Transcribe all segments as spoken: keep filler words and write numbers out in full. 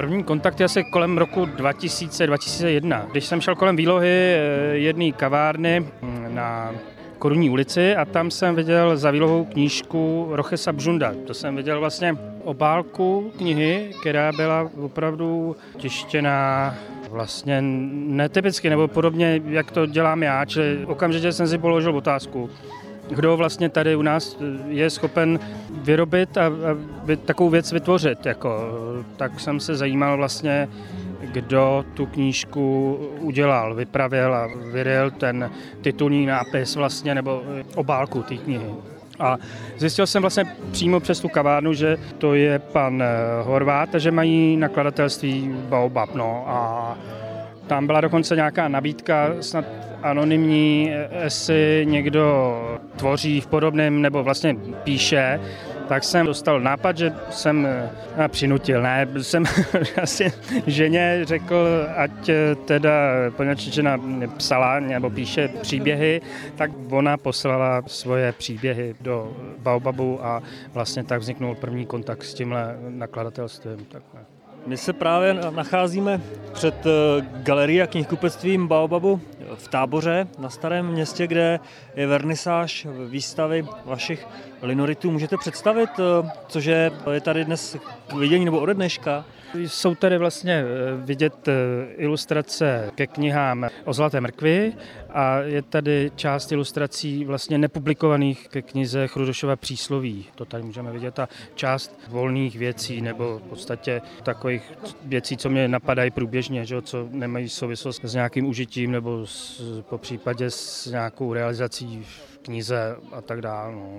První kontakt je asi kolem roku dva tisíce, dva tisíce jedna, když jsem šel kolem výlohy jedné kavárny na Korunní ulici a tam jsem viděl za výlohou knížku Rochesa Bžunda. To jsem viděl vlastně obálku knihy, která byla opravdu tištěná vlastně netypicky nebo podobně, jak to dělám já, čili okamžitě jsem si položil otázku, kdo vlastně tady u nás je schopen vyrobit a, a takovou věc vytvořit. Jako, tak jsem se zajímal vlastně, kdo tu knížku udělal, vypravil a vyryl ten titulní nápis vlastně, nebo obálku té knihy. A zjistil jsem vlastně přímo přes tu kavárnu, že to je pan Horváth a že mají nakladatelství Baobab. No. A tam byla dokonce nějaká nabídka, snad anonymní, jestli někdo tvoří v podobném, nebo vlastně píše, tak jsem dostal nápad, že jsem a přinutil, ne, jsem asi ženě řekl, ať teda, poněvadž žena psala nebo píše příběhy, tak ona poslala svoje příběhy do Baobabu a vlastně tak vzniknul první kontakt s tímhle nakladatelstvím. Takhle. My se právě nacházíme před galerií a knihkupectvím Baobabu v Táboře na Starém Městě, kde je vernisáž výstavy vašich linoritů. Můžete představit, cože je tady dnes k vidění nebo ode dneška? Jsou tady vlastně vidět ilustrace ke knihám o Zlaté mrkvi a je tady část ilustrací vlastně nepublikovaných ke knize Chrudošova přísloví. To tady můžeme vidět a část volných věcí nebo v podstatě takových věcí, co mě napadají průběžně, že, co nemají souvislost s nějakým užitím nebo s, po případě s nějakou realizací v knize a tak dále. No.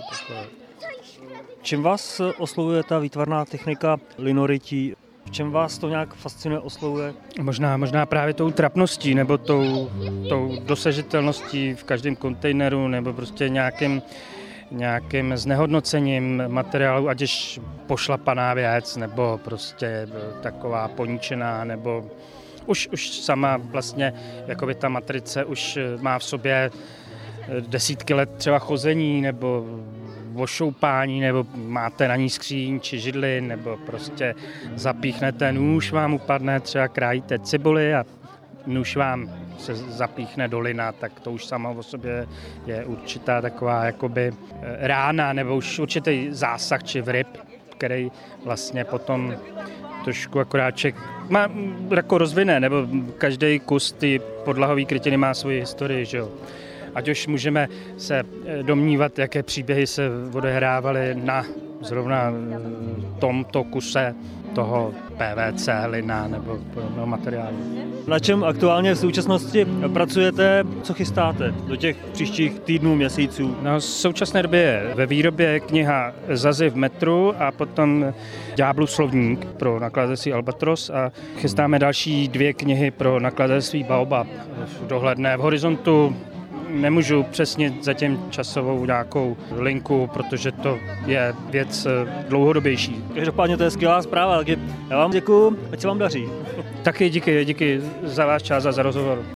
Čím vás oslovuje ta výtvarná technika linorití? V čem vás to nějak fascinuje, oslovuje? Možná, možná právě tou trapností nebo tou, tou dosažitelností v každém kontejneru nebo prostě nějakým, nějakým znehodnocením materiálu, ať už pošlapaná věc nebo prostě taková poničená nebo už, už sama vlastně jakoby ta matrice už má v sobě desítky let třeba chození nebo ošoupání, nebo máte na ní skříň či židli, nebo prostě zapíchnete nůž, vám upadne, třeba krájíte cibuli a nůž vám se zapíchne do lina, tak to už samo o sobě je určitá taková jakoby rána, nebo už určitý zásah či vryb, který vlastně potom trošku akorát člověk má jako rozvine, nebo každý kus ty podlahové krytiny má svoji historii, že jo. Ať už můžeme se domnívat, jaké příběhy se odehrávaly na zrovna tomto kuse toho P V C, lina nebo podobného materiálu. Na čem aktuálně v současnosti pracujete, co chystáte do těch příštích týdnů, měsíců? No, v současné době je ve výrobě kniha Zazy v metru a potom Ďáblův slovník pro nakladatelství Albatros a chystáme další dvě knihy pro nakladatelství Baobab v dohledné v horizontu. Nemůžu přesně zatím časovou nějakou linku, protože to je věc dlouhodobější. Každopádně to je skvělá zpráva, takže já vám děkuju, ať se vám daří. Taky díky, díky za váš čas a za rozhovor.